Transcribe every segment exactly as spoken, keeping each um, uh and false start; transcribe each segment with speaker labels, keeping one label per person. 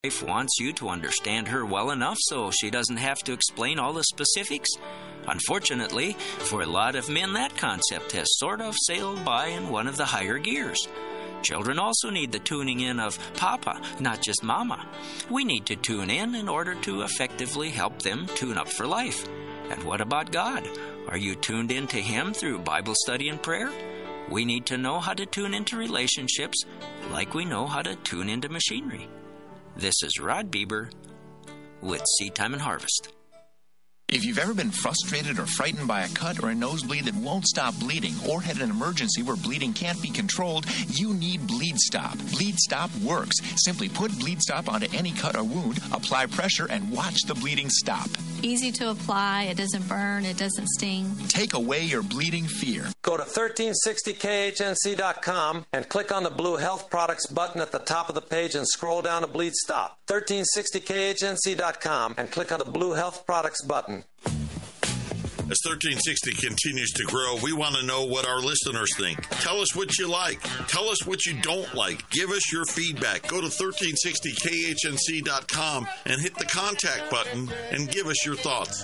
Speaker 1: wife wants you to understand her well enough so she doesn't have to explain all the specifics. Unfortunately, for a lot of men, that concept has sort of sailed by in one of the higher gears. Children also need the tuning in of Papa, not just Mama. We need to tune in in order to effectively help them tune up for life. And what about God? Are you tuned in to Him through Bible study and prayer? We need to know how to tune into relationships like we know how to tune into machinery. This is Rod Bieber with Seed Time and Harvest.
Speaker 2: If you've ever been frustrated or frightened by a cut or a nosebleed that won't stop bleeding, or had an emergency where bleeding can't be controlled, you need Bleed Stop. Bleed Stop works. Simply put Bleed Stop onto any cut or wound, apply pressure, and watch the bleeding stop.
Speaker 3: Easy to apply. It doesn't burn. It doesn't sting.
Speaker 2: Take away your bleeding fear.
Speaker 4: Go to thirteen sixty K H N C dot com and click on the blue Health Products button at the top of the page and scroll down to Bleed Stop. thirteen sixty K H N C dot com and click on the blue Health Products button.
Speaker 5: As thirteen sixty continues to grow, we want to know what our listeners think. Tell us what you like. Tell us what you don't like. Give us your feedback. Go to thirteen sixty K H N C dot com and hit the contact button and give us your thoughts.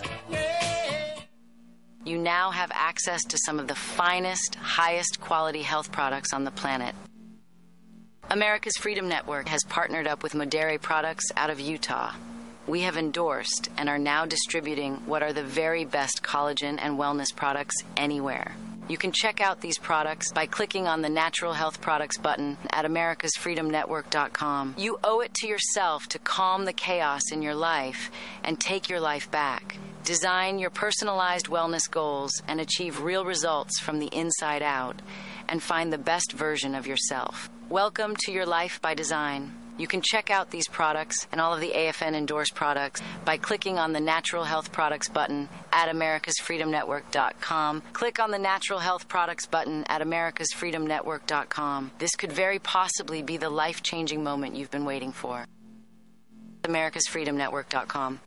Speaker 6: You now have access to some of the finest, highest quality health products on the planet. America's Freedom Network has partnered up with Modere Products out of Utah. We have endorsed and are now distributing what are the very best collagen and wellness products anywhere. You can check out these products by clicking on the Natural Health Products button at americas freedom network dot com. You owe it to yourself to calm the chaos in your life and take your life back. Design your personalized wellness goals and achieve real results from the inside out, and find the best version of yourself. Welcome to your life by design. You can check out these products and all of the A F N endorsed products by clicking on the Natural Health Products button at americas freedom network dot com. Click on the Natural Health Products button at americas freedom network dot com. This could very possibly be the life-changing moment you've been waiting for. americas freedom network dot com.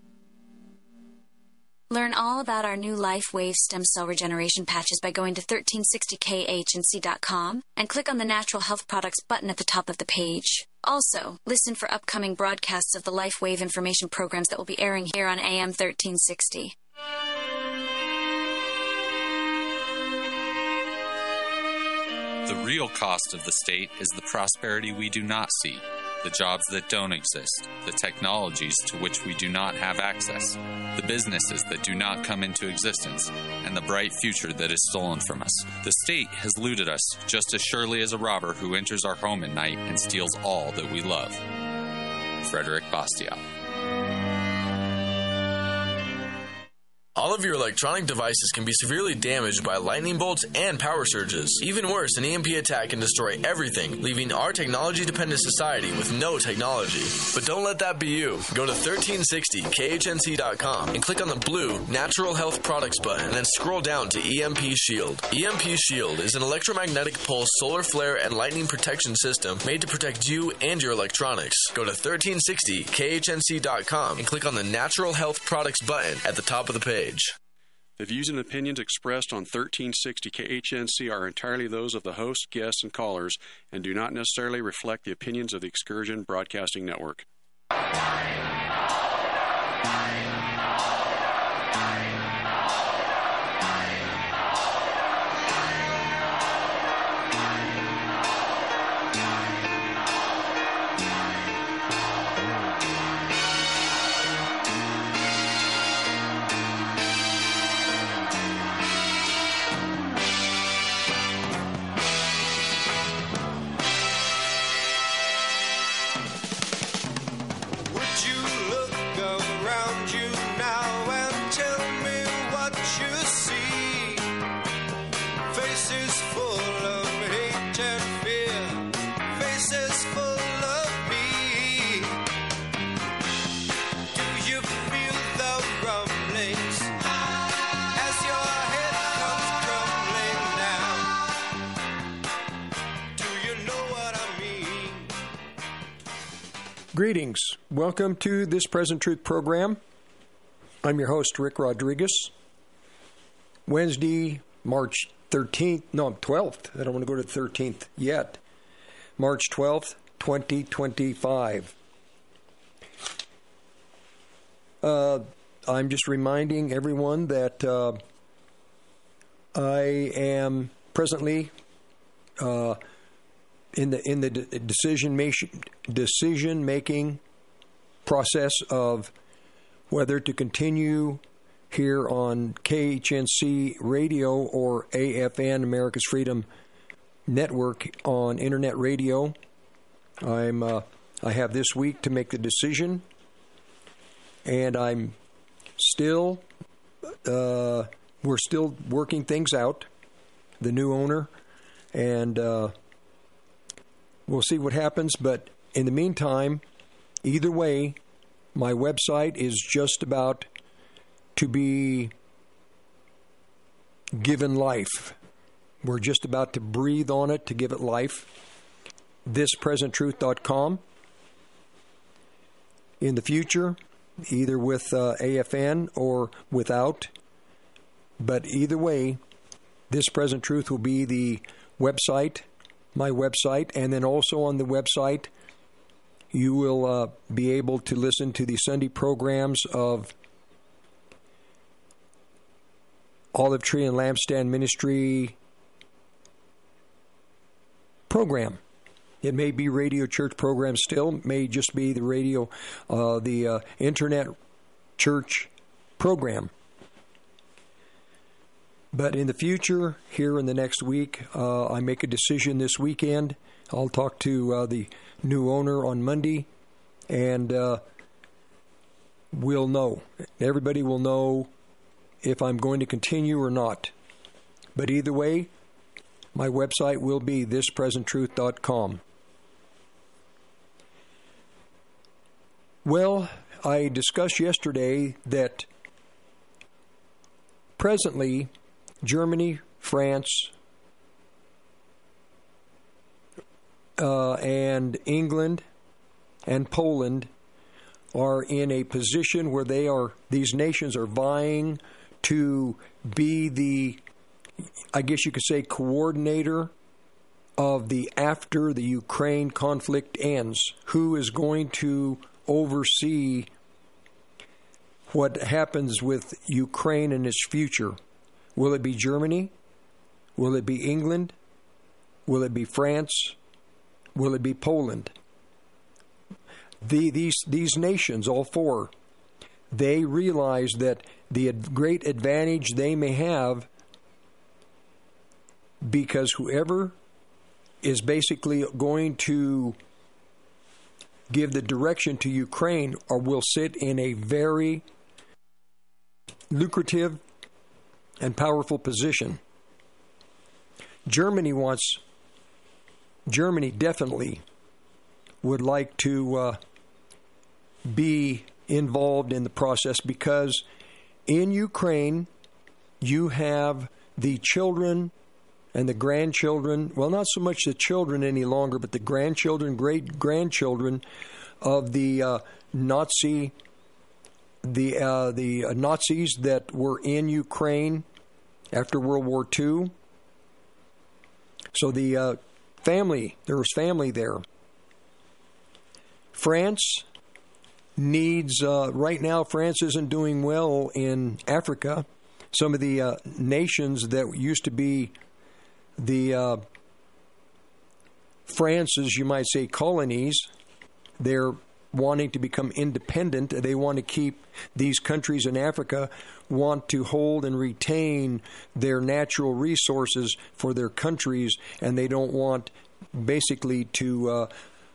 Speaker 7: Learn all about our new LifeWave stem cell regeneration patches by going to thirteen sixty K H N C dot com and click on the Natural Health Products button at the top of the page. Also, listen for upcoming broadcasts of the LifeWave information programs that will be airing here on A M thirteen sixty.
Speaker 8: The real cost of the state is the prosperity we do not see, the jobs that don't exist, the technologies to which we do not have access, the businesses that do not come into existence, and the bright future that is stolen from us. The state has looted us just as surely as a robber who enters our home at night and steals all that we love. Frederick Bastiat.
Speaker 9: All of your electronic devices can be severely damaged by lightning bolts and power surges. Even worse, an E M P attack can destroy everything, leaving our technology-dependent society with no technology. But don't let that be you. Go to thirteen sixty K H N C dot com and click on the blue Natural Health Products button and then scroll down to E M P Shield. E M P Shield is an electromagnetic pulse solar flare and lightning protection system made to protect you and your electronics. Go to thirteen sixty K H N C dot com and click on the Natural Health Products button at the top of the page.
Speaker 10: The views and opinions expressed on thirteen sixty K H N C are entirely those of the host, guests, and callers, and do not necessarily reflect the opinions of the Excursion Broadcasting Network.
Speaker 11: Greetings. Welcome to this Present Truth program. I'm your host, Rick Rodriguez. Wednesday, March thirteenth, no, twelfth. I don't want to go to the thirteenth yet. March twelfth, twenty twenty-five. uh, I'm just reminding everyone that uh, I am presently uh, in the in the decision making decision making process of whether to continue here on K H N C Radio or A F N, America's Freedom Network, on internet radio. I'm uh, I have this week to make the decision, and I'm still uh, we're still working things out, the new owner, and uh, we'll see what happens. But in the meantime, either way, my website is just about to be given life. We're just about to breathe on it to give it life. this present truth dot com. In the future, either with uh, A F N or without, but either way, This Present Truth will be the website, my website, and then also on the website, you will uh, be able to listen to the Sunday programs of Olive Tree and Lampstand Ministry program. It may be radio church program still, may just be the radio, uh, the uh, internet church program. But in the future, here in the next week, uh, I make a decision this weekend. I'll talk to uh, the new owner on Monday, and uh, we'll know. Everybody will know if I'm going to continue or not. But either way, my website will be this present truth dot com. Well, I discussed yesterday that presently Germany, France, uh, and England and Poland are in a position where they are, these nations are vying to be the, I guess you could say, coordinator of the after the Ukraine conflict ends. Who is going to oversee what happens with Ukraine and its future? Will it be Germany? Will it be England? Will it be France? Will it be Poland? The, these these nations, all four, they realize that the great advantage they may have, because whoever is basically going to give the direction to Ukraine or will sit in a very lucrative and powerful position. Germany wants, Germany definitely would like to uh, be involved in the process, because in Ukraine you have the children and the grandchildren, well, not so much the children any longer, but the grandchildren, great-grandchildren of the uh, Nazi, the uh, the uh, Nazis that were in Ukraine after World War Two. So the uh, family, there was family there. France needs, uh, right now, France isn't doing well in Africa. Some of the uh, nations that used to be the uh, France's, you might say, colonies, they're wanting to become independent. They want to keep these countries in Africa, want to hold and retain their natural resources for their countries, and they don't want basically to, uh,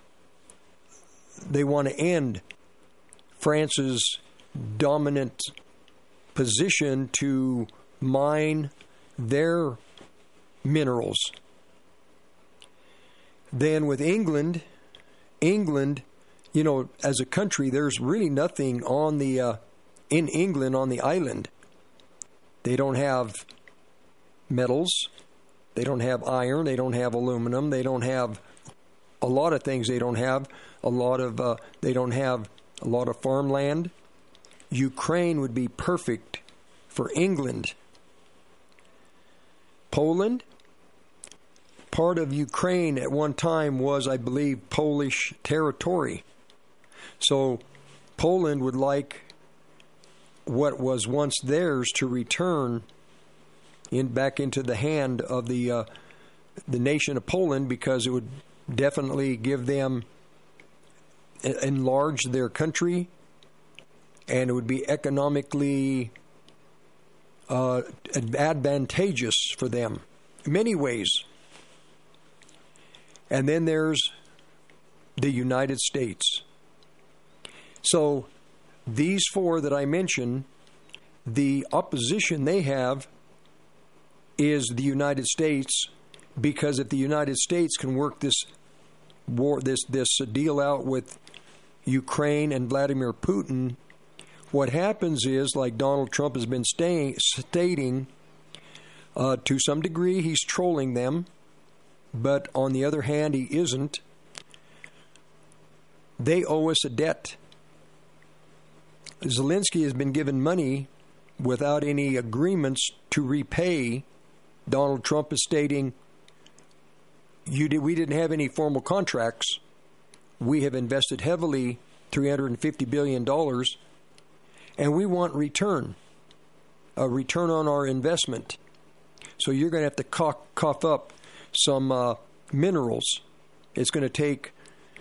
Speaker 11: they want to end France's dominant position to mine their minerals. Then with England, England, you know, as a country, there's really nothing on the uh, in England on the island. They don't have metals, they don't have iron, they don't have aluminum, they don't have a lot of things. They don't have a lot of. Uh, they don't have a lot of farmland. Ukraine would be perfect for England. Poland. Part of Ukraine at one time was, I believe, Polish territory. So Poland would like what was once theirs to return in back into the hand of the uh, the nation of Poland, because it would definitely give them, enlarge their country, and it would be economically uh, advantageous for them in many ways. And then there's the United States. So these four that I mentioned, the opposition they have is the United States, because if the United States can work this war, this this deal out with Ukraine and Vladimir Putin, what happens is, like Donald Trump has been staying, stating, uh, to some degree he's trolling them, but on the other hand he isn't. They owe us a debt. Zelensky has been given money without any agreements to repay. Donald Trump is stating, you did, we didn't have any formal contracts. We have invested heavily, three hundred fifty billion dollars, and we want return, a return on our investment. So you're going to have to cough, cough up some uh, minerals. It's going to take,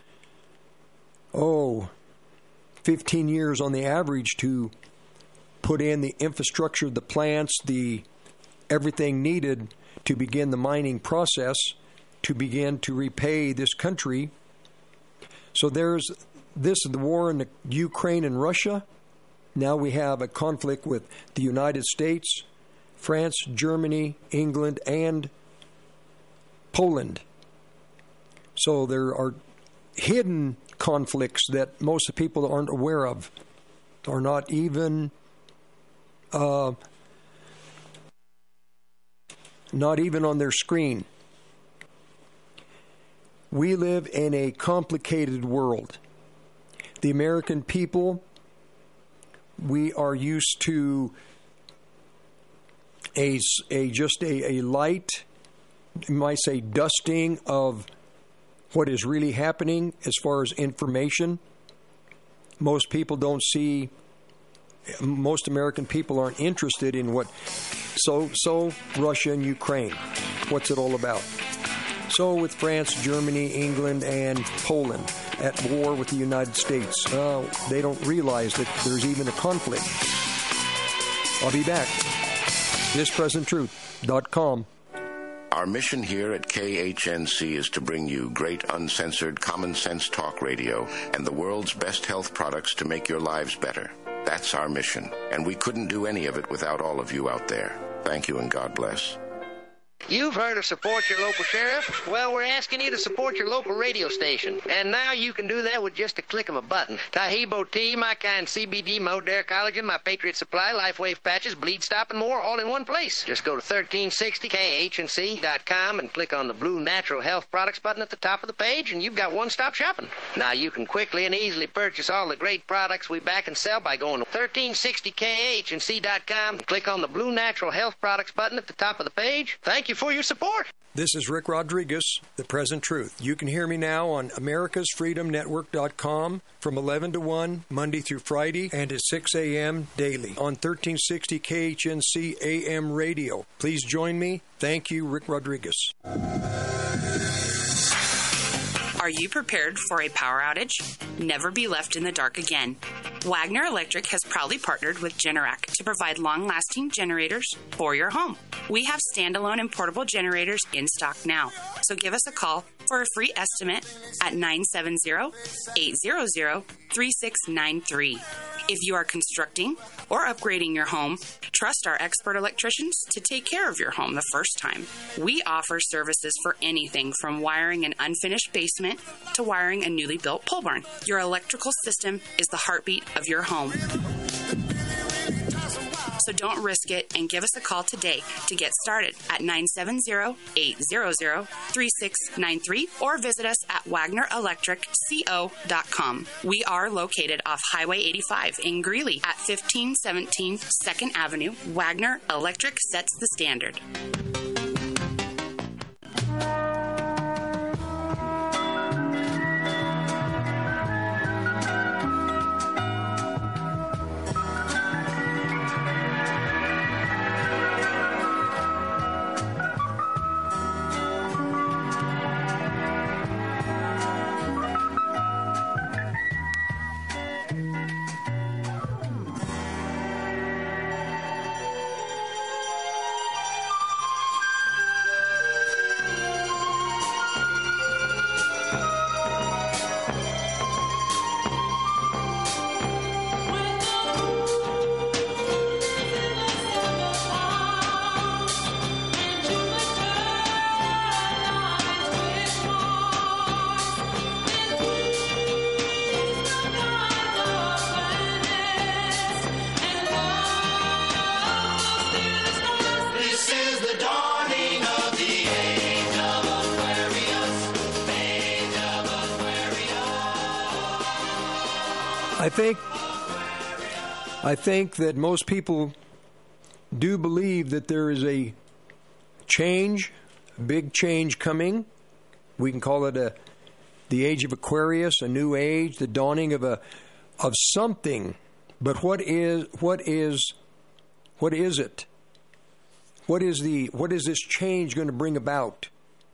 Speaker 11: oh, fifteen years on the average to put in the infrastructure, the plants, the everything needed to begin the mining process, to begin to repay this country. So there's this, the war in the Ukraine and Russia. Now we have a conflict with the United States, France, Germany, England, and Poland. So there are hidden conflicts that most of the people aren't aware of, are not even uh, not even on their screen. We live in a complicated world. The American people, we are used to a, a just a, a light, you might say, dusting of what is really happening as far as information. Most people don't see, most American people aren't interested in what, so, so Russia and Ukraine, what's it all about? So with France, Germany, England, and Poland at war with the United States, uh, they don't realize that there's even a conflict. I'll be back. this present truth dot com.
Speaker 12: Our mission here at K H N C is to bring you great uncensored common sense talk radio and the world's best health products to make your lives better. That's our mission, and we couldn't do any of it without all of you out there. Thank you, and God bless.
Speaker 13: You've heard of support your local sheriff? Well, we're asking you to support your local radio station. And now you can do that with just a click of a button. Tahibo Tea, My Kind C B D, Modere Collagen, My Patriot Supply, LifeWave Patches, Bleed Stop, and more, all in one place. Just go to thirteen sixty K H N C dot com and click on the blue Natural Health Products button at the top of the page, and you've got one-stop shopping. Now you can quickly and easily purchase all the great products we back and sell by going to thirteen sixty K H N C dot com and click on the blue Natural Health Products button at the top of the page. Thank you for your support.
Speaker 11: This is Rick Rodriguez, The Present Truth. You can hear me now on Americas Freedom Network dot com from eleven to one, Monday through Friday, and at six a.m. daily on thirteen sixty K H N C A M radio. Please join me. Thank you, Rick Rodriguez.
Speaker 14: Are you prepared for a power outage? Never be left in the dark again. Wagner Electric has proudly partnered with Generac to provide long-lasting generators for your home. We have standalone and portable generators in stock now, so give us a call for a free estimate at nine seven zero, eight zero zero, three six nine three. If you are constructing or upgrading your home, trust our expert electricians to take care of your home the first time. We offer services for anything from wiring an unfinished basement to wiring a newly built pole barn. Your electrical system is the heartbeat of your home. So don't risk it and give us a call today to get started at nine seven zero, eight zero zero, three six nine three or visit us at Wagner Electric Co dot com. We are located off Highway eighty-five in Greeley at fifteen seventeen second Avenue. Wagner Electric sets the standard.
Speaker 11: I think I think that most people do believe that there is a change, a big change coming. We can call it a the age of Aquarius, a new age, the dawning of a of something. But what is what is what is it? What is the what is this change going to bring about?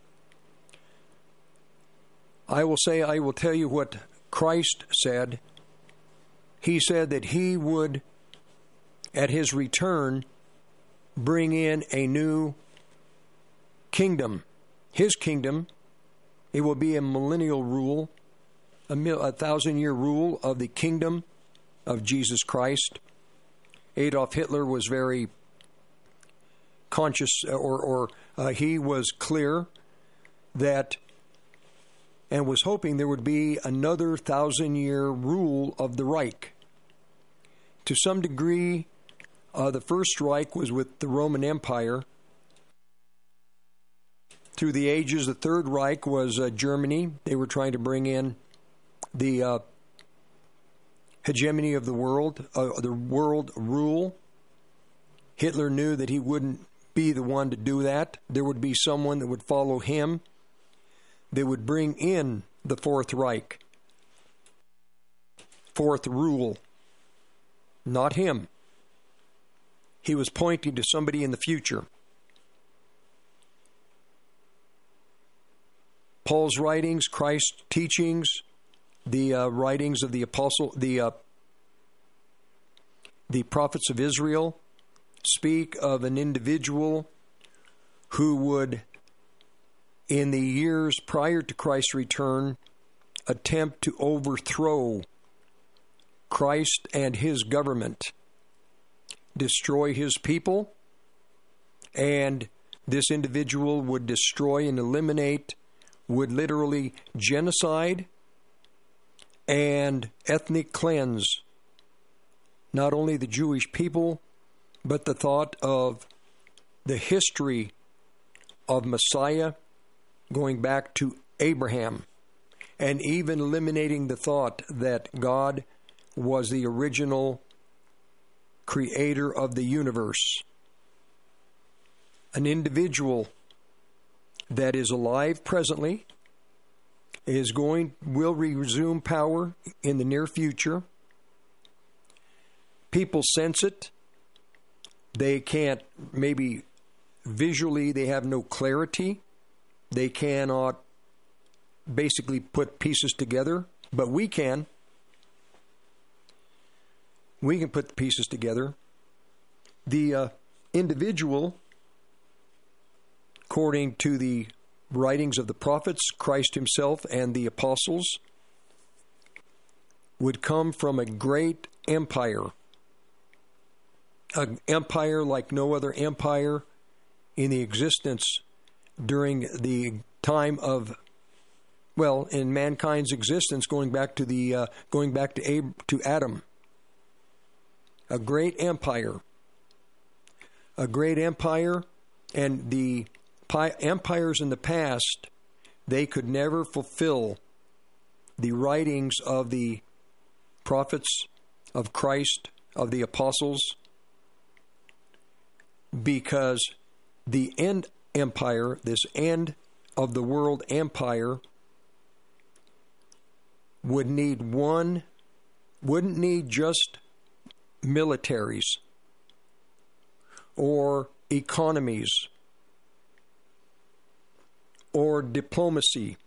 Speaker 11: I will say I will tell you what Christ said. He said that he would, at his return, bring in a new kingdom. His kingdom, it will be a millennial rule, a, mil, a thousand-year rule of the kingdom of Jesus Christ. Adolf Hitler was very conscious, or, or uh, he was clear that, and was hoping there would be another thousand-year rule of the Reich. To some degree, uh, the First Reich was with the Roman Empire. Through the ages, the Third Reich was uh, Germany. They were trying to bring in the uh, hegemony of the world, uh, the world rule. Hitler knew that he wouldn't be the one to do that. There would be someone that would follow him. They would bring in the Fourth Reich, Fourth Rule, not him. He was pointing to somebody in the future. Paul's writings, Christ's teachings, the uh, writings of the apostle, the uh, the prophets of Israel speak of an individual who would, in the years prior to Christ's return, attempt to overthrow Christ and his government, destroy his people, and this individual would destroy and eliminate, would literally genocide and ethnic cleanse not only the Jewish people, but the thought of the history of Messiah going back to Abraham, and even eliminating the thought that God was the original creator of the universe. An individual that is alive presently is going will resume power in the near future. People sense it. They can't, maybe visually they have no clarity. They cannot basically put pieces together, but we can. We can put the pieces together. The uh, individual, according to the writings of the prophets, Christ himself, and the apostles, would come from a great empire. An empire like no other empire in the existence during the time of, well, in mankind's existence, going back to the uh, going back to Ab- to Adam. A great empire. A great empire, and the pi- empires in the past, they could never fulfill the writings of the prophets, of Christ, of the apostles, because the end empire, this end of the world empire, would need one, wouldn't need just militaries or economies or diplomacy.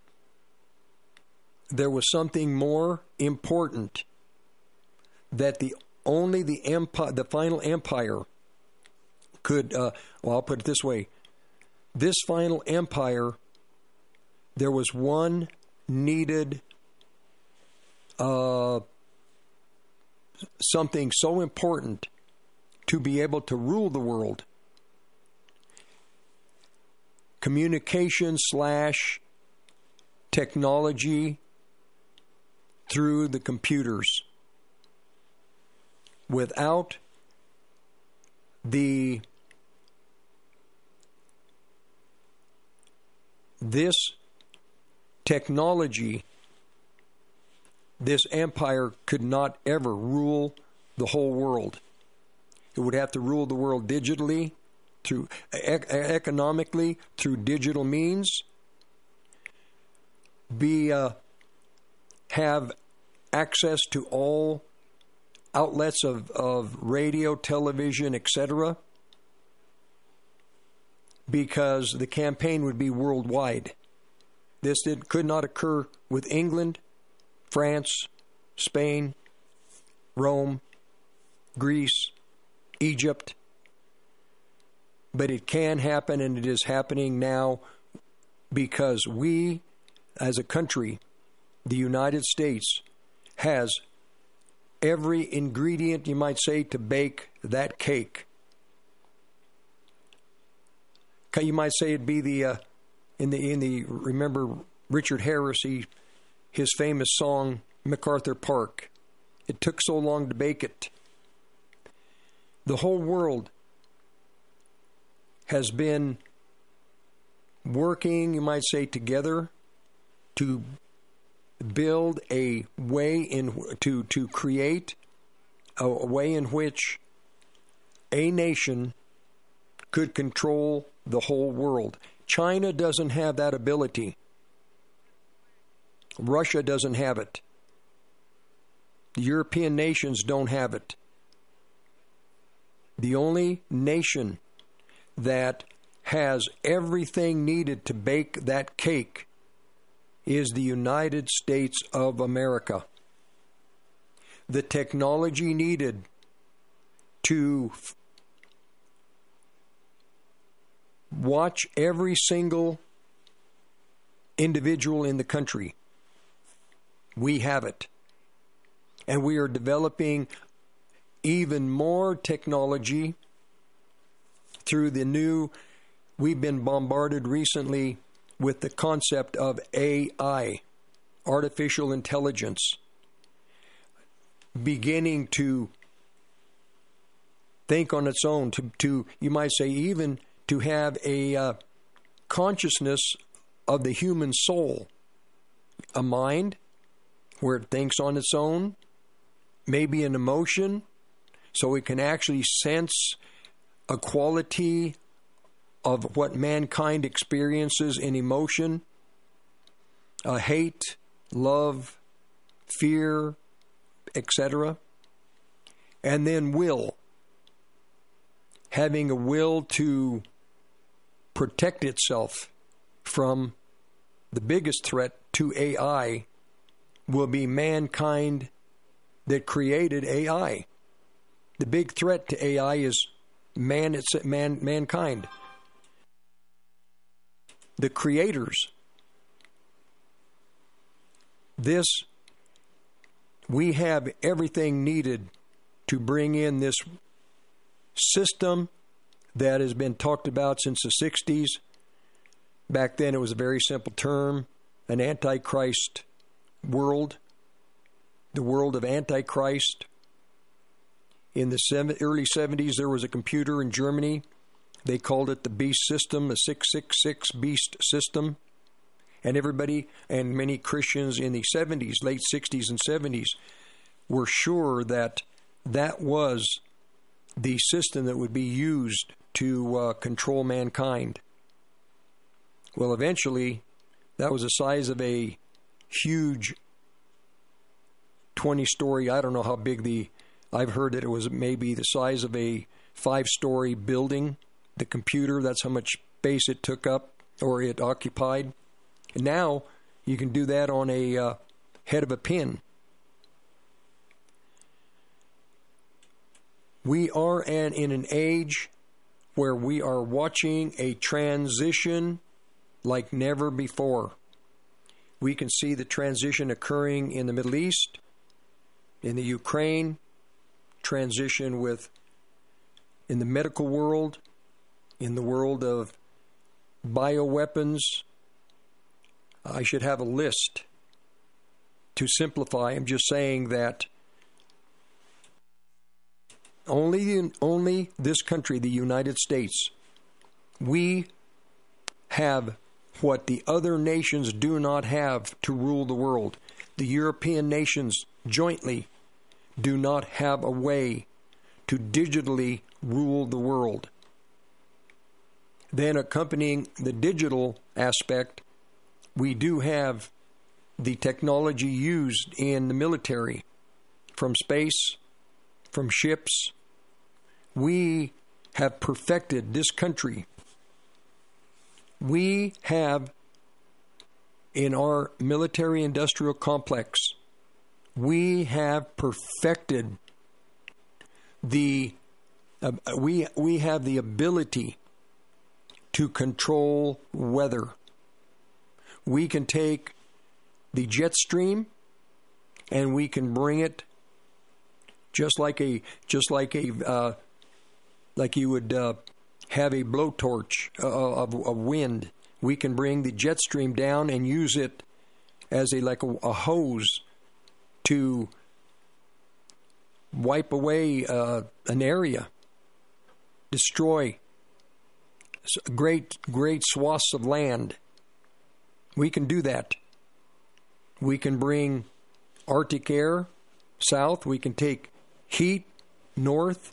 Speaker 11: There was something more important that the only the empire, the final empire could, uh, well, I'll put it this way. This final empire, there was one needed uh, something so important to be able to rule the world. Communication slash technology through the computers. Without the this technology, this empire could not ever rule the whole world. It would have to rule the world digitally, through e- economically, through digital means, be uh, have access to all outlets of, of radio, television, et cetera, because the campaign would be worldwide. This did, could not occur with England, France, Spain, Rome, Greece, Egypt, but it can happen, and it is happening now because we, as a country, the United States, has every ingredient, you might say, to bake that cake. You might say it'd be the, uh, in the, in the, remember Richard Harris, he, his famous song, MacArthur Park. It took so long to bake it. The whole world has been working, you might say, together to build a way in to to create a, a way in which a nation could control the whole world. China doesn't have that ability. Russia doesn't have it. The European nations don't have it. The only nation that has everything needed to bake that cake is the United States of America. The technology needed to f- watch every single individual in the country, we have it. And we are developing even more technology through the new, we've been bombarded recently with the concept of A I, artificial intelligence, beginning to think on its own, to, to you might say even to have a uh, consciousness of the human soul, a mind where it thinks on its own, maybe an emotion, so it can actually sense a quality of what mankind experiences in emotion, uh, hate, love, fear, et cetera. And then will, having a will to protect itself from the biggest threat to A I will be mankind that created A I. The big threat to A I is man, it's man, mankind. The creators. This, we have everything needed to bring in this system that has been talked about since the sixties. Back then it was a very simple term, an antichrist world, the world of Antichrist. In the seven, early seventies, there was a computer in Germany. They called it the Beast System, the six six six Beast System. And everybody, and many Christians in the seventies, late sixties and seventies, were sure that that was the system that would be used to uh, control mankind. Well, eventually, that was the size of a huge twenty-story, I don't know how big the, I've heard that it was maybe the size of a five-story building. The computer, that's how much space it took up, or it occupied. And now, you can do that on a uh, head of a pin. We are an, in an age where we are watching a transition like never before. We can see the transition occurring in the Middle East, in the Ukraine, transition with in the medical world, in the world of bioweapons. I should have a list to simplify. I'm just saying that only only this country, the United States, we have what the other nations do not have to rule the world. the European nations jointly do not have a way to digitally rule the world. Then accompanying the digital aspect, we do have the technology used in the military, from space, from ships. We have perfected this country. We have, in our military-industrial complex, we have perfected the, uh, we, we have the ability to control weather. We can take the jet stream and we can bring it just like a just like a uh, like you would uh, have a blowtorch uh, of, of wind. We can bring the jet stream down and use it as a like a, a hose to wipe away uh, an area, destroy great great swaths of land. We can do that. We can bring Arctic air south. We can take heat north.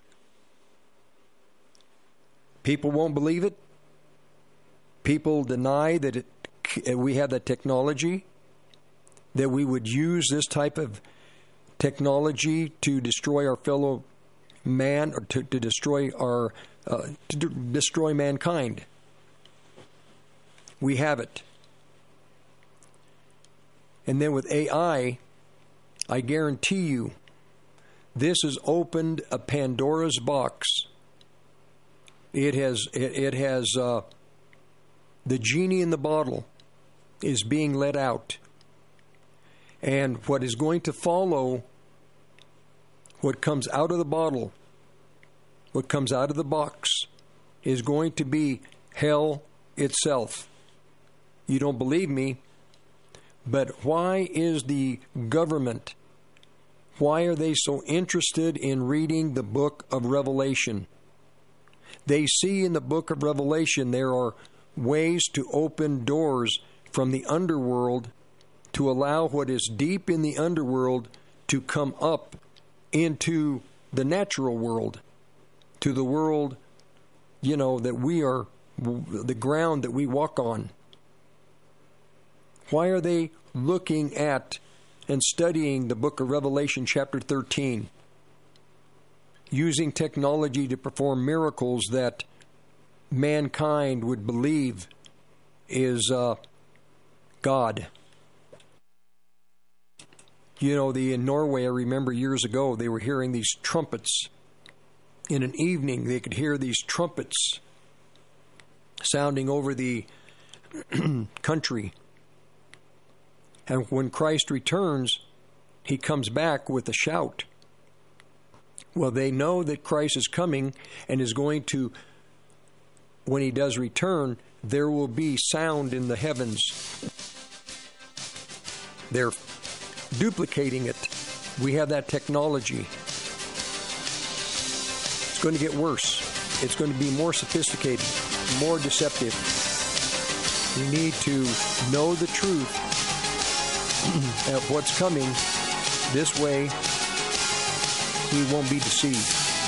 Speaker 11: People won't believe it. People deny that it, we have that technology, that we would use this type of technology to destroy our fellow man, or to, to destroy our uh, to d- destroy mankind. We have it. And then with A I, I guarantee you, this has opened a Pandora's box. It has, it, it has, uh, the genie in the bottle is being let out. And what is going to follow, what comes out of the bottle, what comes out of the box, is going to be hell itself. You don't believe me? But why is the government, why are they so interested in reading the book of Revelation? They see in the book of Revelation there are ways to open doors from the underworld to allow what is deep in the underworld to come up into the natural world, to the world, you know, that we are, the ground that we walk on. Why are they looking at and studying the book of Revelation chapter thirteen? Using technology to perform miracles that mankind would believe is uh, God. You know, the in Norway, I remember years ago, they were hearing these trumpets. In an evening, they could hear these trumpets sounding over the country. And when Christ returns, he comes back with a shout. Well, they know that Christ is coming and is going to, when he does return, there will be sound in the heavens. They're duplicating it. We have that technology. It's going to get worse. It's going to be more sophisticated, more deceptive. We need to know the truth of what's coming. This way, we won't be deceived.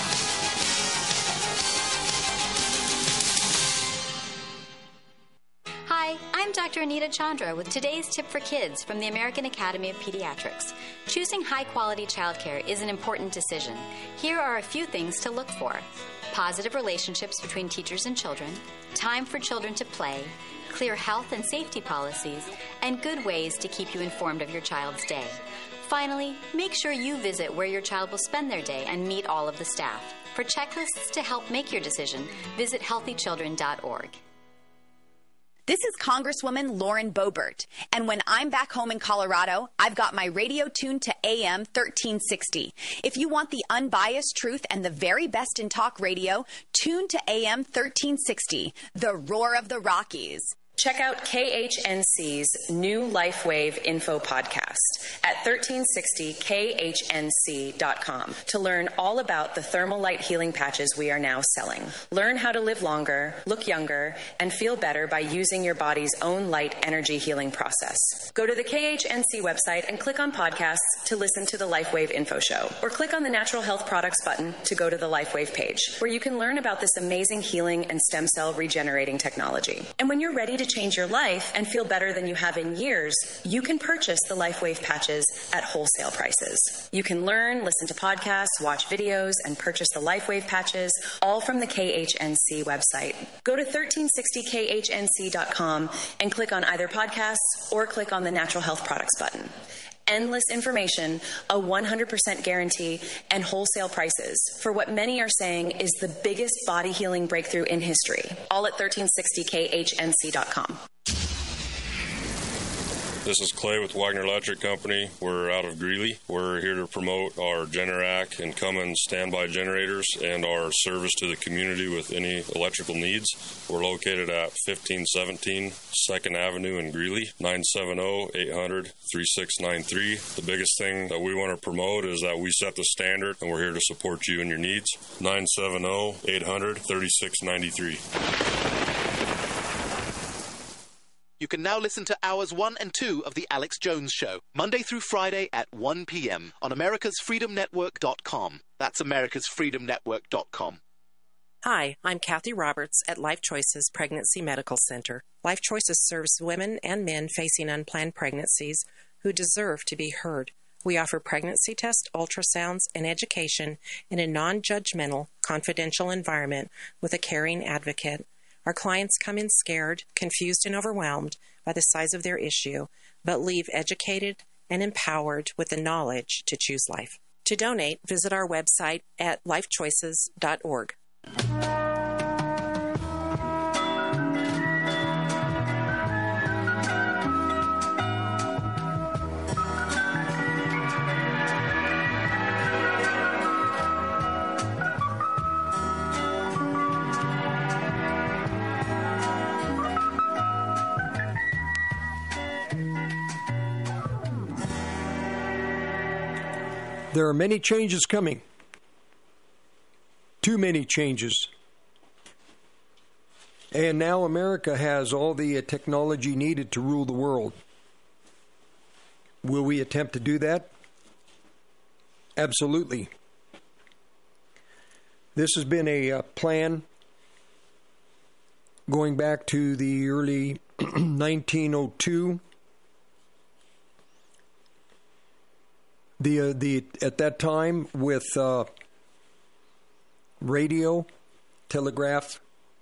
Speaker 15: Hi, I'm Doctor Anita Chandra with today's tip for kids from the American Academy of Pediatrics. Choosing high-quality childcare is an important decision. Here are a few things to look for: positive relationships between teachers and children, time for children to play, clear health and safety policies, and good ways to keep you informed of your child's day. Finally, make sure you visit where your child will spend their day and meet all of the staff. For checklists to help make your decision, visit healthy children dot org.
Speaker 16: This is Congresswoman Lauren Boebert, and when I'm back home in Colorado, I've got my radio tuned to A M thirteen sixty. If you want the unbiased truth and the very best in talk radio, tune to A M thirteen sixty, the roar of the Rockies.
Speaker 17: Check out K H N C's new LifeWave info podcast at thirteen sixty K H N C dot com to learn all about the thermal light healing patches we are now selling. Learn how to live longer, look younger, and feel better by using your body's own light energy healing process. Go to the K H N C website and click on podcasts to listen to the LifeWave info show, or click on the Natural Health Products button to go to the LifeWave page, where you can learn about this amazing healing and stem cell regenerating technology. And when you're ready to change your life and feel better than you have in years, you can purchase the LifeWave patches at wholesale prices. You can learn, listen to podcasts, watch videos, and purchase the LifeWave patches, all from the K H N C website. Go to thirteen sixty K H N C dot com and click on either podcasts or click on the Natural Health Products button. Endless information, a one hundred percent guarantee, and wholesale prices for what many are saying is the biggest body healing breakthrough in history. All at thirteen sixty K H N C dot com.
Speaker 18: This is Clay with Wagner Electric Company. We're out of Greeley. We're here to promote our Generac and Cummins standby generators and our service to the community with any electrical needs. We're located at fifteen seventeen second Avenue in Greeley, nine seven zero, eight hundred, three six nine three. The biggest thing that we want to promote is that we set the standard, and we're here to support you and your needs. nine seven zero, eight hundred, three six nine three.
Speaker 19: You can now listen to hours one and two of The Alex Jones Show, Monday through Friday at one p.m. on americas freedom network dot com. That's americas freedom network dot com.
Speaker 20: Hi, I'm Kathy Roberts at Life Choices Pregnancy Medical Center. Life Choices serves women and men facing unplanned pregnancies who deserve to be heard. We offer pregnancy tests, ultrasounds, and education in a non-judgmental, confidential environment with a caring advocate. Our clients come in scared, confused, and overwhelmed by the size of their issue, but leave educated and empowered with the knowledge to choose life. To donate, visit our website at life choices dot org.
Speaker 11: There are many changes coming. Too many changes. And now America has all the uh, technology needed to rule the world. Will we attempt to do that? Absolutely. This has been a uh, plan going back to the early nineteen oh two. The uh, the at that time with uh, radio, telegraph,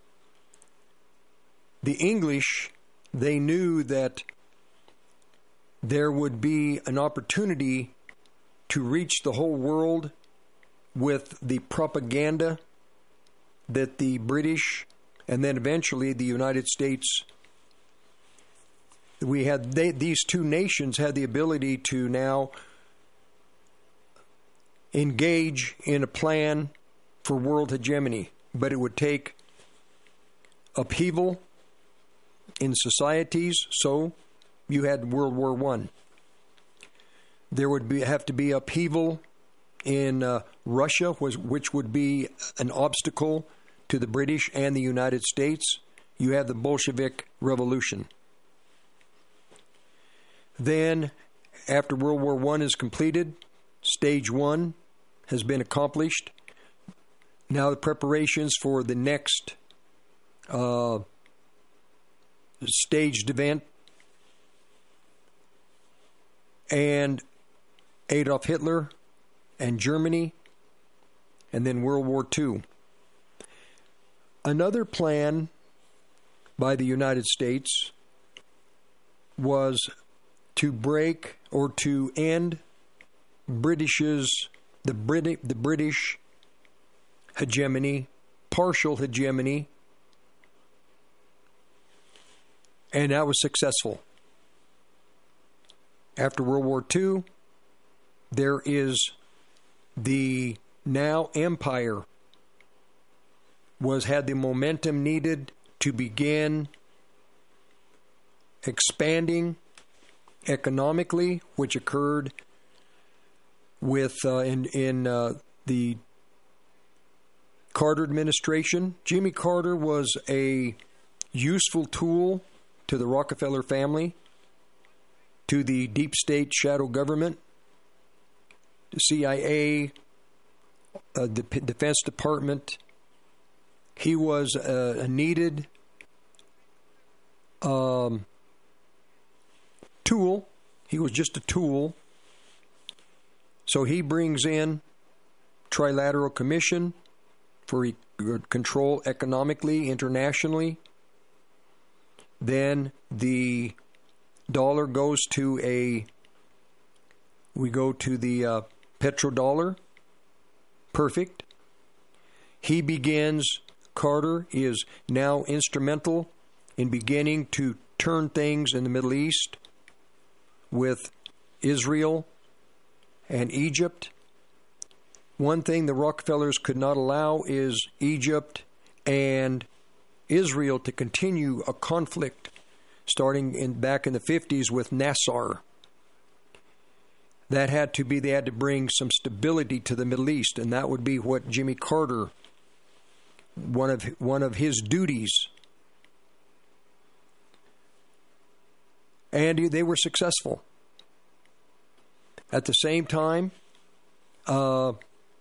Speaker 11: the English, they knew that there would be an opportunity to reach the whole world with the propaganda that the British and then eventually the United States, we had they, these two nations had the ability to now engage in a plan for world hegemony, but it would take upheaval in societies. So you had World War One. There would be have to be upheaval in uh, Russia, was, which would be an obstacle to the British and the United States. You have the Bolshevik Revolution. Then, after World War One is completed, stage one has been accomplished. Now the preparations for the next uh, staged event, and Adolf Hitler and Germany, and then World War Two. Another plan by the United States was to break or to end British's the Brit the British hegemony, partial hegemony, and that was successful. After World War Two, there is the now empire was had the momentum needed to begin expanding economically, which occurred with uh, in in uh, the Carter administration. Jimmy Carter was a useful tool to the Rockefeller family, to the deep state shadow government, the C I A, uh, the P- Defense Department. He was a, a needed um, tool. He was just a tool. So he brings in Trilateral Commission for e- control economically, internationally. Then the dollar goes to a, we go to the uh, petrodollar. Perfect. He begins, Carter is now instrumental in beginning to turn things in the Middle East with Israel and Egypt. One thing the Rockefellers could not allow is Egypt and Israel to continue a conflict starting in back in the fifties with Nasser. That had to be, they had to bring some stability to the Middle East, and that would be what Jimmy Carter, one of one of his duties. And they were successful. At the same time, uh,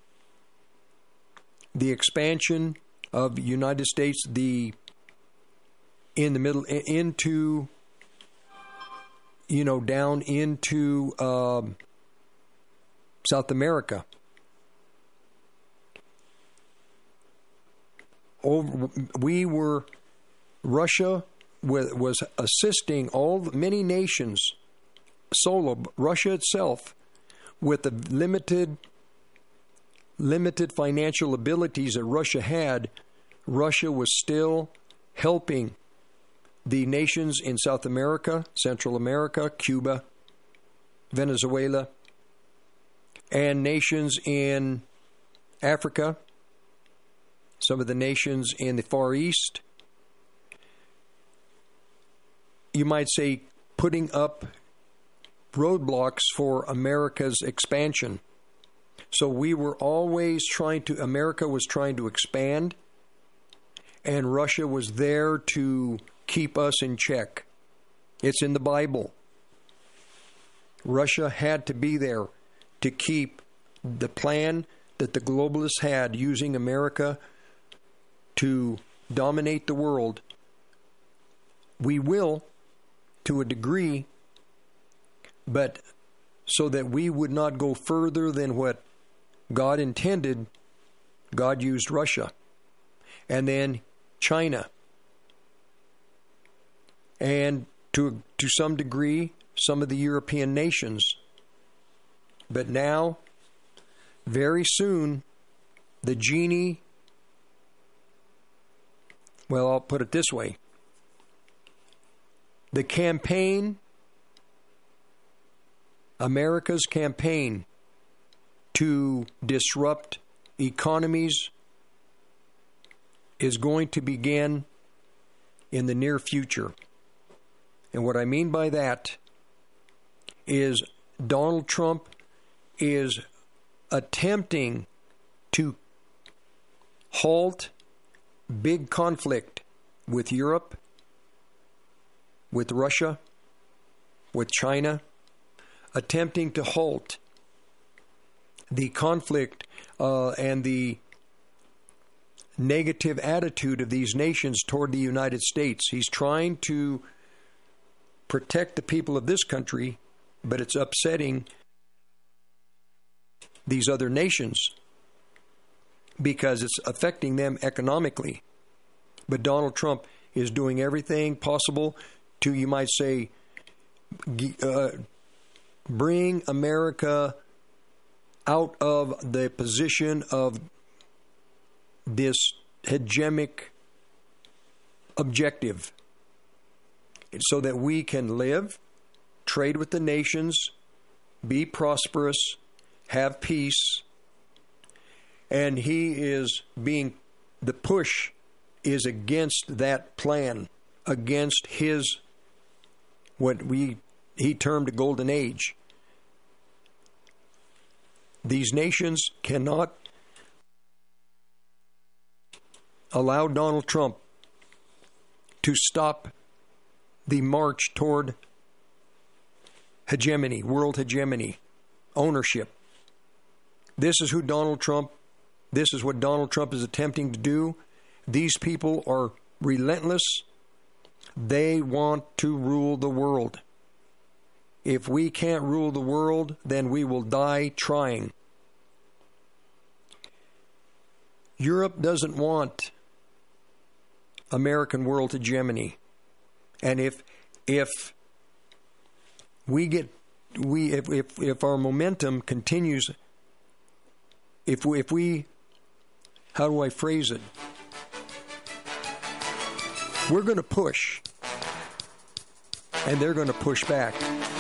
Speaker 11: the expansion of the United States, the in the middle into, you know, down into um, South America. Over, we were Russia was, was assisting all many nations solo. Russia itself, with the limited limited financial abilities that Russia had, Russia was still helping the nations in South America, Central America, Cuba, Venezuela, and nations in Africa, some of the nations in the Far East. You might say putting up roadblocks for America's expansion. So we were always trying to, America was trying to expand, and Russia was there to keep us in check. It's in the Bible. Russia had to be there to keep the plan that the globalists had, using America to dominate the world. We will, to a degree, but so that we would not go further than what God intended, God used Russia. And then China. And to to some degree, some of the European nations. But now, very soon, the genie, well, I'll put it this way. The campaign, America's campaign to disrupt economies is going to begin in the near future. And what I mean by that is Donald Trump is attempting to halt big conflict with Europe, with Russia, with China, attempting to halt the conflict uh, and the negative attitude of these nations toward the United States. He's trying to protect the people of this country, but it's upsetting these other nations because it's affecting them economically. But Donald Trump is doing everything possible to, you might say, uh, bring America out of the position of this hegemonic objective, so that we can live, trade with the nations, be prosperous, have peace. And he is being, the push is against that plan, against his what we he termed a golden age. These nations cannot allow Donald Trump to stop the march toward hegemony, world hegemony, ownership. This is who Donald Trump, this is what Donald Trump is attempting to do. These people are relentless. They want to rule the world. If we can't rule the world, then we will die trying. Europe doesn't want American world hegemony. And if if we get we if if, if our momentum continues, if we, if we how do I phrase it? We're going to push, and they're going to push back.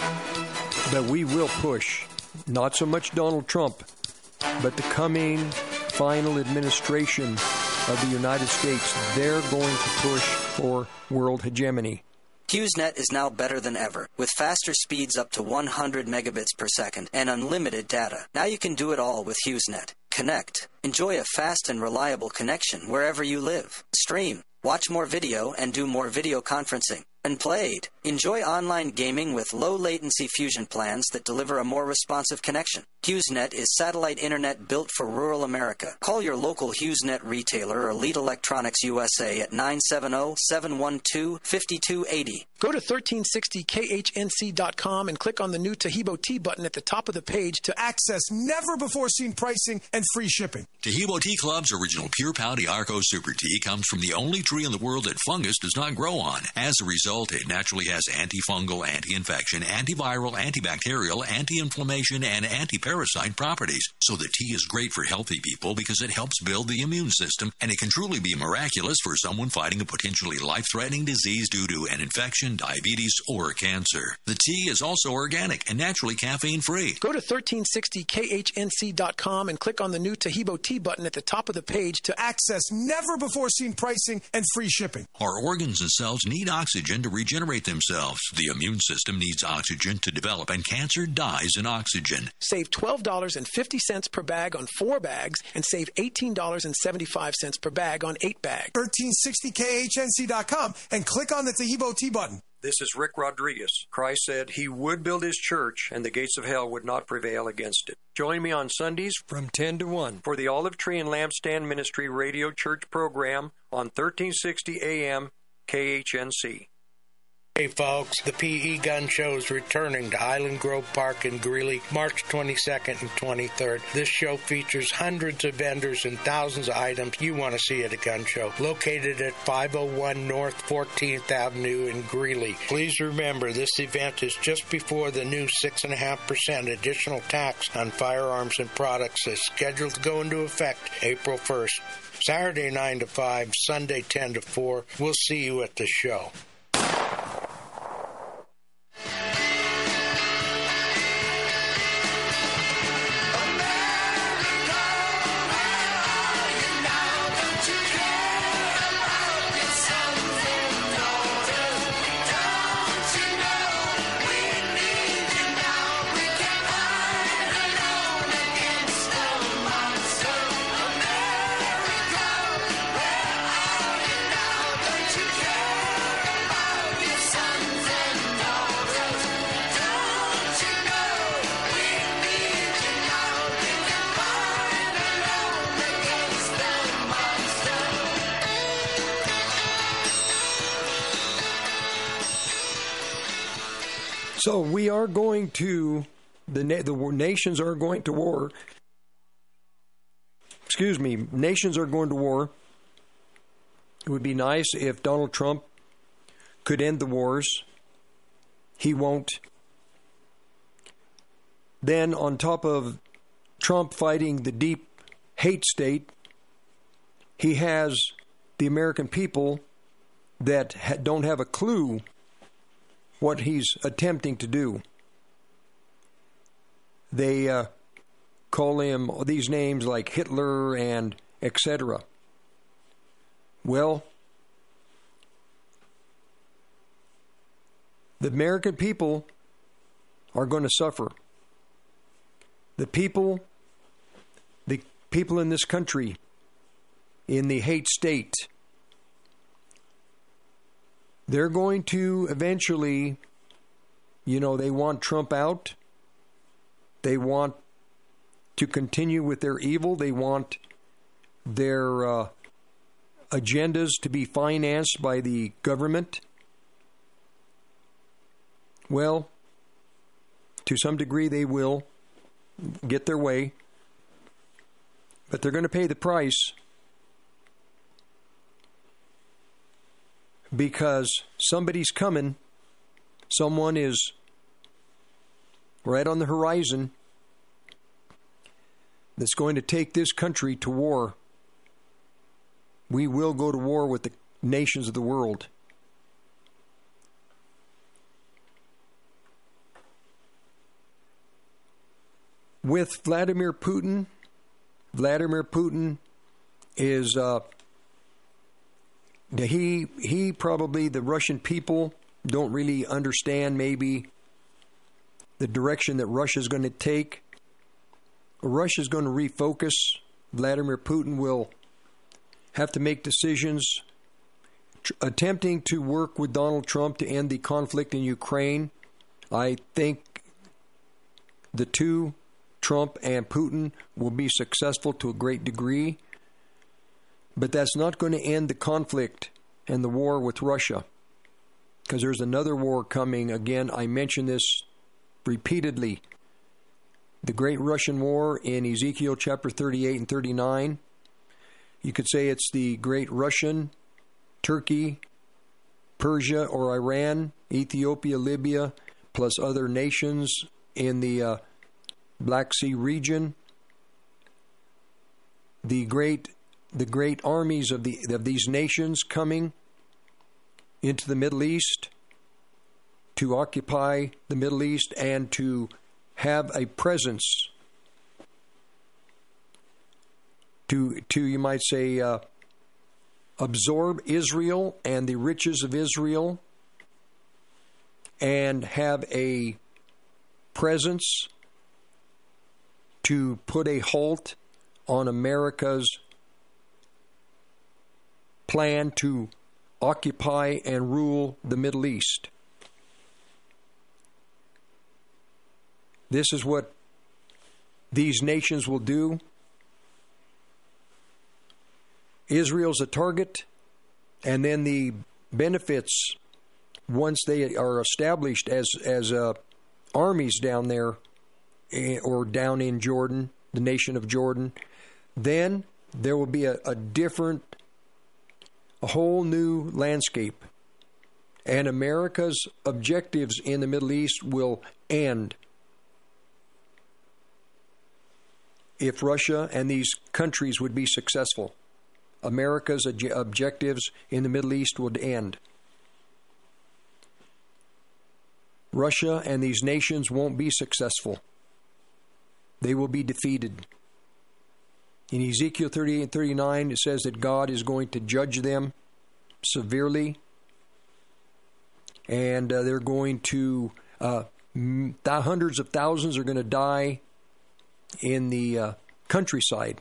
Speaker 11: But we will push, not so much Donald Trump, but the coming final administration of the United States. They're going to push for world hegemony.
Speaker 21: HughesNet is now better than ever, with faster speeds up to one hundred megabits per second and unlimited data. Now you can do it all with HughesNet. Connect. Enjoy a fast and reliable connection wherever you live. Stream. Watch more video and do more video conferencing. And played. Enjoy online gaming with low-latency fusion plans that deliver a more responsive connection. HughesNet is satellite internet built for rural America. Call your local HughesNet retailer or Lead Electronics U S A at nine seven zero, seven one two, five two eight zero.
Speaker 22: Go to thirteen sixty K H N C dot com and click on the new Tahibo Tea button at the top of the page to access never-before-seen pricing and free shipping.
Speaker 23: Tahibo Tea Club's original Pure Pouty Arco Super Tea comes from the only tree in the world that fungus does not grow on. As a result, it naturally has antifungal, anti-infection, antiviral, antibacterial, anti-inflammation, and anti-parasite properties. So the tea is great for healthy people because it helps build the immune system, and it can truly be miraculous for someone fighting a potentially life-threatening disease due to an infection, diabetes, or cancer. The tea is also organic and naturally caffeine-free.
Speaker 22: Go to thirteen sixty K H N C dot com and click on the new Tahibo Tea button at the top of the page to access never-before-seen pricing and free shipping.
Speaker 23: Our organs and cells need oxygen to regenerate themselves. The immune system needs oxygen to develop, and cancer dies in oxygen.
Speaker 22: Save twelve dollars and fifty cents per bag on four bags and save eighteen dollars and seventy-five cents per bag on eight bags. thirteen sixty K H N C dot com and click on the Tahibo Tea button.
Speaker 11: This is Rick Rodriguez. Christ said he would build his church, and the gates of hell would not prevail against it. Join me on Sundays from ten to one for the Olive Tree and Lampstand Ministry Radio Church program on thirteen sixty A M K H N C.
Speaker 24: Hey folks, the P E Gun Show is returning to Highland Grove Park in Greeley, March twenty-second and twenty-third. This show features hundreds of vendors and thousands of items you want to see at a gun show. Located at five oh one North fourteenth Avenue in Greeley. Please remember, this event is just before the new six point five percent additional tax on firearms and products is scheduled to go into effect April first. Saturday nine to five, Sunday ten to four. We'll see you at the show.
Speaker 11: So we are going to, the, na- the nations are going to war. Excuse me, nations are going to war. It would be nice if Donald Trump could end the wars. He won't. Then on top of Trump fighting the deep hate state, he has the American people that ha- don't have a clue what he's attempting to do. They uh, call him these names like Hitler and et cetera. Well, The American people are going to suffer. The people, the people in this country, in the hate state, they're going to eventually, you know, they want Trump out. They want to continue with their evil. They want their uh, agendas to be financed by the government. Well, to some degree they will get their way, but they're going to pay the price because somebody's coming. Someone is right on the horizon that's going to take this country to war. We will go to war with the nations of the world. With Vladimir Putin, Vladimir Putin is, uh, he, he probably, the Russian people don't really understand maybe the direction that Russia's going to take. Russia's going to refocus. Vladimir Putin will have to make decisions tr- attempting to work with Donald Trump to end the conflict in Ukraine. I think the two, Trump and Putin, will be successful to a great degree. But that's not going to end the conflict and the war with Russia, because there's another war coming. Again, I mention this repeatedly. The Great Russian War in Ezekiel chapter thirty-eight and thirty-nine. You could say it's the Great Russian, Turkey, Persia or Iran, Ethiopia, Libya, plus other nations in the uh, Black Sea region. The great, the great armies of the of these nations coming into the Middle East to occupy the Middle East and to have a presence, to, to you might say, uh, absorb Israel and the riches of Israel, and have a presence to put a halt on America's plan to occupy and rule the Middle East. This is what these nations will do. Israel's a target, and then the benefits, once they are established as as uh, armies down there, or down in Jordan, the nation of Jordan, then there will be a, a different, a whole new landscape. And America's objectives in the Middle East will end if Russia and these countries would be successful. America's ob- objectives in the Middle East would end. Russia and these nations won't be successful. They will be defeated. In Ezekiel thirty-eight and thirty-nine, it says that God is going to judge them severely, and uh, they're going to, uh, th- hundreds of thousands are going to die in the uh, countryside.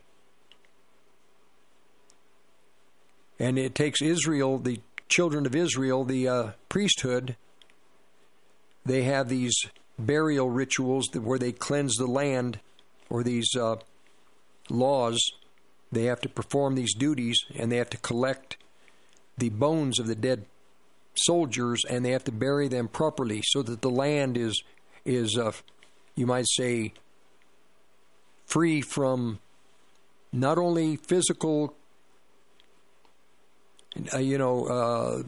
Speaker 11: And it takes Israel, the children of Israel, the uh, priesthood, they have these burial rituals that, where they cleanse the land, or these uh, laws. They have to perform these duties, and they have to collect the bones of the dead soldiers, and they have to bury them properly so that the land is, is uh, you might say, free from not only physical, uh, you know, uh,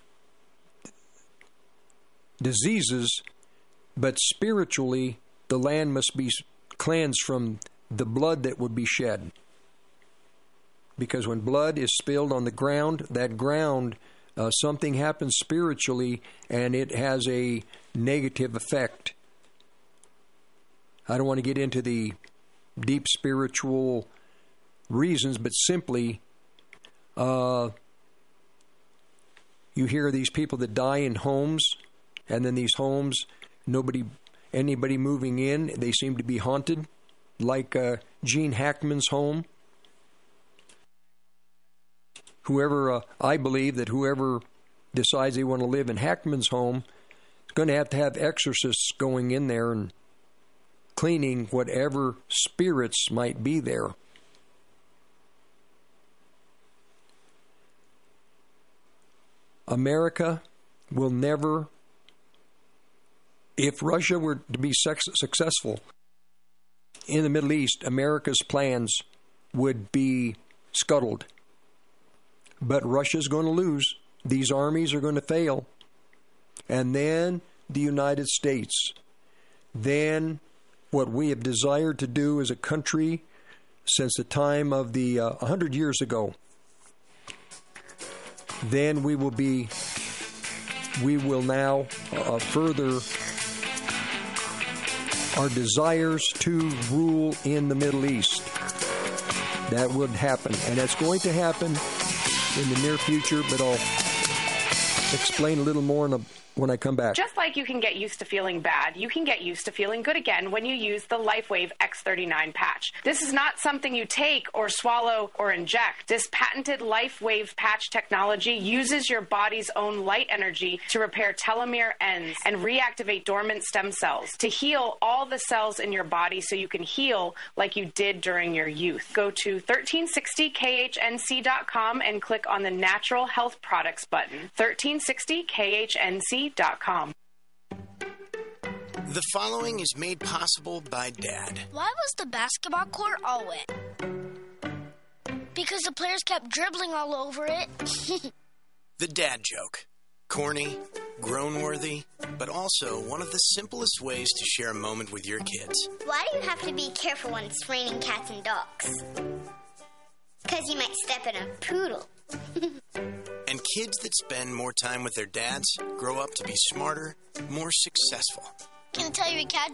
Speaker 11: diseases, but spiritually, the land must be cleansed from the blood that would be shed. Because when blood is spilled on the ground, that ground, uh, something happens spiritually, and it has a negative effect. I don't want to get into the deep spiritual reasons, but simply, uh, you hear these people that die in homes, and then these homes, nobody, anybody moving in, they seem to be haunted, like uh, Gene Hackman's home. Whoever, uh, I believe that whoever decides they want to live in Hackman's home is going to have to have exorcists going in there and cleaning whatever spirits might be there. America will never, if Russia were to be sex- successful in the Middle East, America's plans would be scuttled. But Russia's going to lose. These armies are going to fail. And then the United States. Then what we have desired to do as a country since the time of the uh, one hundred years ago. Then we will be, we will now uh, further our desires to rule in the Middle East. That would happen. And that's going to happen in the near future, but I'll explain a little more in a, when I come back.
Speaker 1: Just like you can get used to feeling bad, you can get used to feeling good again when you use the LifeWave X thirty-nine patch. This is not something you take or swallow or inject. This patented LifeWave patch technology uses your body's own light energy to repair telomere ends and reactivate dormant stem cells to heal all the cells in your body so you can heal like you did during your youth. Go to thirteen sixty K H N C dot com and click on the Natural Health Products button. thirteen sixty K H N C dot com.
Speaker 2: The following is made possible by Dad.
Speaker 3: Why was the basketball court all wet? Because the players kept dribbling all over it.
Speaker 2: The dad joke. Corny, grown-worthy, but also one of the simplest ways to share a moment with your kids.
Speaker 4: Why do you have to be careful when it's raining cats and dogs? Because you might step in a poodle.
Speaker 2: And kids that spend more time with their dads grow up to be smarter, more successful.
Speaker 3: Can I tell you a cat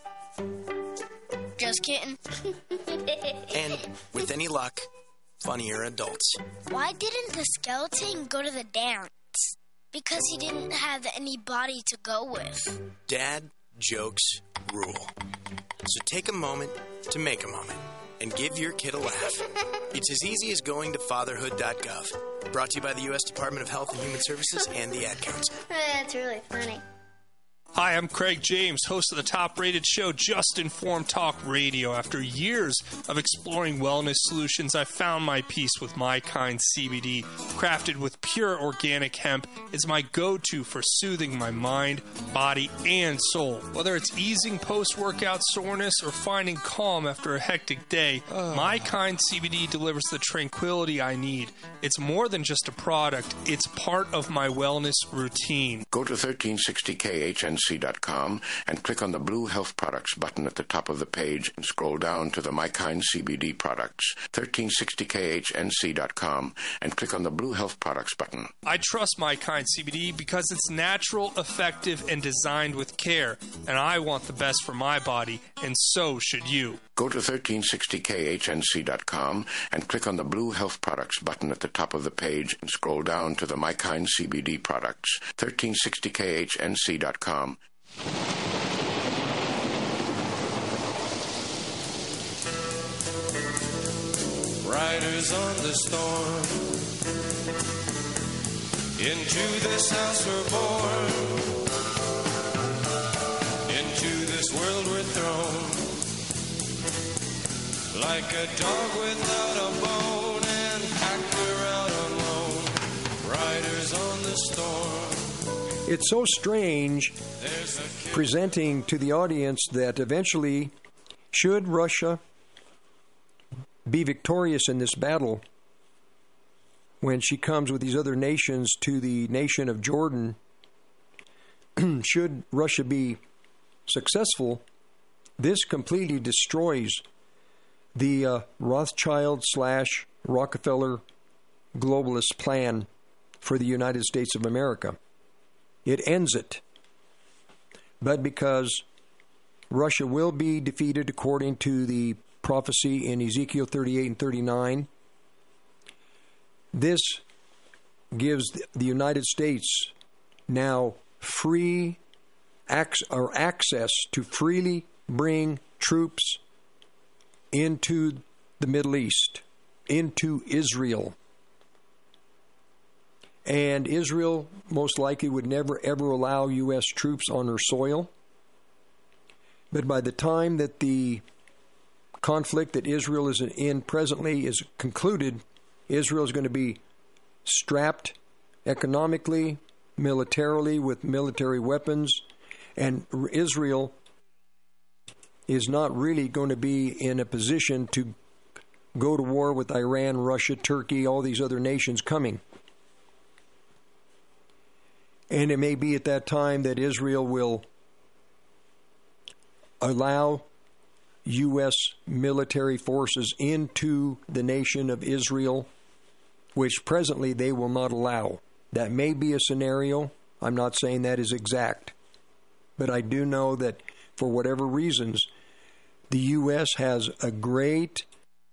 Speaker 3: joke? Just kidding.
Speaker 2: And, with any luck, funnier adults.
Speaker 3: Why didn't the skeleton go to the dance? Because he didn't have any body to go with.
Speaker 2: Dad jokes rule. So take a moment to make a moment and give your kid a laugh. It's as easy as going to fatherhood dot gov. Brought to you by the U S Department of Health and Human Services and the Ad Council.
Speaker 4: That's really funny.
Speaker 25: Hi, I'm Craig James, host of the top-rated show Just Informed Talk Radio. After years of exploring wellness solutions, I found my peace with My Kind C B D. Crafted with pure organic hemp, it's my go-to for soothing my mind, body, and soul. Whether it's easing post-workout soreness or finding calm after a hectic day, oh. My Kind C B D delivers the tranquility I need. It's more than just a product, it's part of my wellness routine.
Speaker 12: Go to thirteen sixty K H N C dot com and click on the blue Health Products button at the top of the page and scroll down to the My Kind C B D products. thirteen sixty K H N C dot com and click on the blue Health Products button.
Speaker 25: I trust My Kind C B D because it's natural, effective, and designed with care, and I want the best for my body, and so should you.
Speaker 12: Go to thirteen sixty K H N C dot com and click on the blue Health Products button at the top of the page and scroll down to the My Kind C B D products. thirteen sixty K H N C dot com.
Speaker 26: Riders on the storm, into this house we're born, into this world we're thrown, like a dog without a bone and packed around alone. Riders on the storm.
Speaker 11: It's so strange presenting to the audience that eventually, should Russia be victorious in this battle, when she comes with these other nations to the nation of Jordan, should Russia be successful, this completely destroys the uh, Rothschild slash Rockefeller globalist plan for the United States of America. It ends it. But because Russia will be defeated according to the prophecy in Ezekiel thirty-eight and thirty-nine, this gives the United States now free ac- or access to freely bring troops into the Middle East, into Israel. And Israel most likely would never ever allow U S troops on her soil. But by the time that the conflict that Israel is in presently is concluded, Israel is going to be strapped economically, militarily, with military weapons, and Israel is not really going to be in a position to go to war with Iran, Russia, Turkey, all these other nations coming. And it may be at that time that Israel will allow U S military forces into the nation of Israel, which presently they will not allow. That may be a scenario. I'm not saying that is exact. But I do know that for whatever reasons, the U S has a great,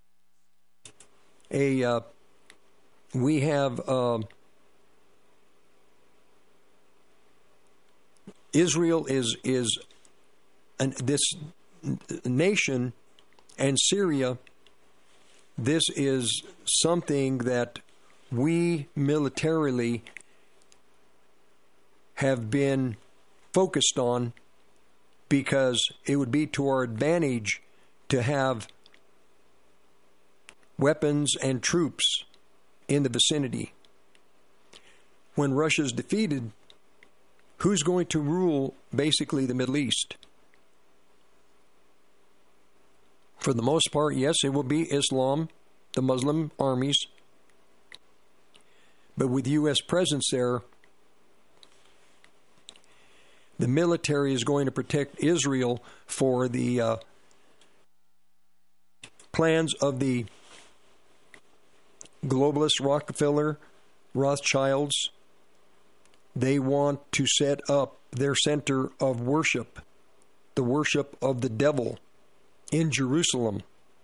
Speaker 11: a uh, we have uh, Israel is is an, this nation, and Syria. This is something that we militarily have been focused on, because it would be to our advantage to have weapons and troops in the vicinity. When Russia's defeated, who's going to rule basically the Middle East? For the most part, yes, it will be Islam, the Muslim armies. But with U S presence there, the military is going to protect Israel for the uh, plans of the globalist Rockefeller, Rothschilds. They want to set up their center of worship, the worship of the devil, in Jerusalem.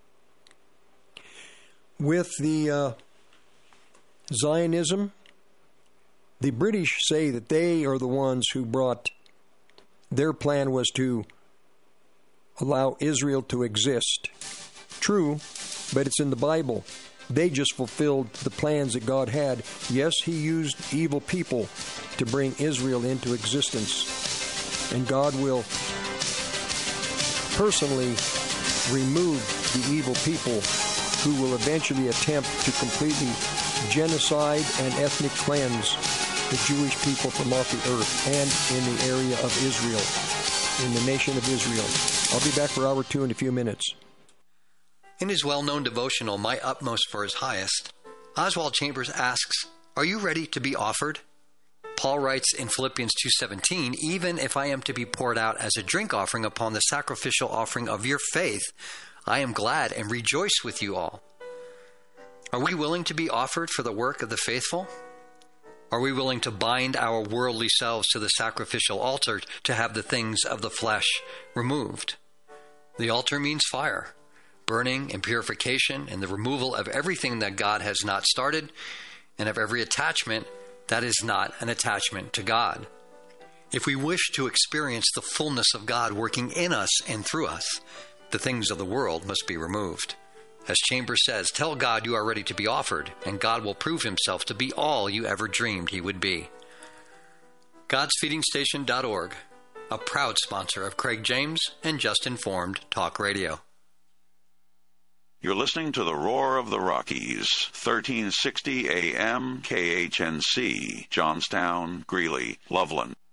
Speaker 11: With the uh, Zionism, the British say that they are the ones who brought, their plan was to allow Israel to exist. True, but it's in the Bible. They just fulfilled the plans that God had. Yes, he used evil people to bring Israel into existence. And God will personally remove the evil people who will eventually attempt to completely genocide and ethnic cleanse the Jewish people from off the earth and in the area of Israel, in the nation of Israel. I'll be back for hour two in a few minutes.
Speaker 5: In his well-known devotional, My Utmost for His Highest, Oswald Chambers asks, are you ready to be offered? Paul writes in Philippians two seventeen, even if I am to be poured out as a drink offering upon the sacrificial offering of your faith, I am glad and rejoice with you all. Are we willing to be offered for the work of the faithful? Are we willing to bind our worldly selves to the sacrificial altar to have the things of the flesh removed? The altar means fire, burning and purification, and the removal of everything that God has not started, and of every attachment that is not an attachment to God. If we wish to experience the fullness of God working in us and through us, the things of the world must be removed. As Chambers says, tell God you are ready to be offered, and God will prove himself to be all you ever dreamed he would be. Gods Feeding Station dot org, a proud sponsor of Craig James and Just Informed Talk Radio.
Speaker 6: You're listening to the Roar of the Rockies, thirteen sixty A M K H N C, Johnstown, Greeley, Loveland.